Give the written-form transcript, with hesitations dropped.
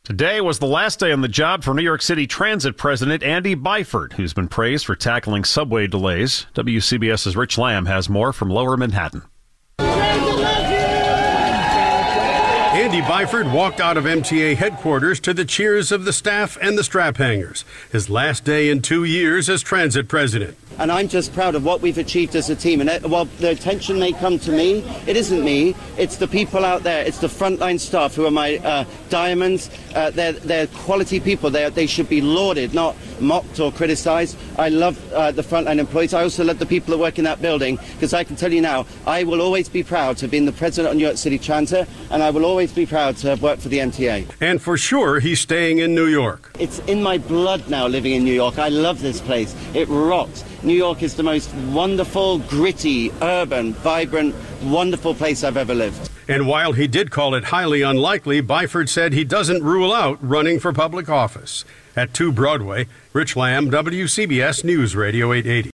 Today was the last day on the job for New York City Transit President Andy Byford, who's been praised for tackling subway delays. WCBS's Rich Lamb has more from Lower Manhattan. Andy Byford walked out of MTA headquarters to the cheers of the staff and the strap hangers. His last day in 2 years as transit president. And I'm just proud of what we've achieved as a team. And while the attention may come to me, it isn't me. It's the people out there. It's the frontline staff who are my diamonds. They're quality people. They should be lauded, not mocked or criticized. I love the frontline employees. I also love the people that work in that building, because I can tell you now, I will always be proud to have been the president of New York City Transit, and I will always be proud to have worked for the MTA. And for sure, he's staying in New York. It's in my blood now, living in New York. I love this place. It rocks. New York is the most wonderful, gritty, urban, vibrant, wonderful place I've ever lived. And while he did call it highly unlikely, Byford said he doesn't rule out running for public office. At 2 Broadway, Rich Lamb, WCBS News Radio 880.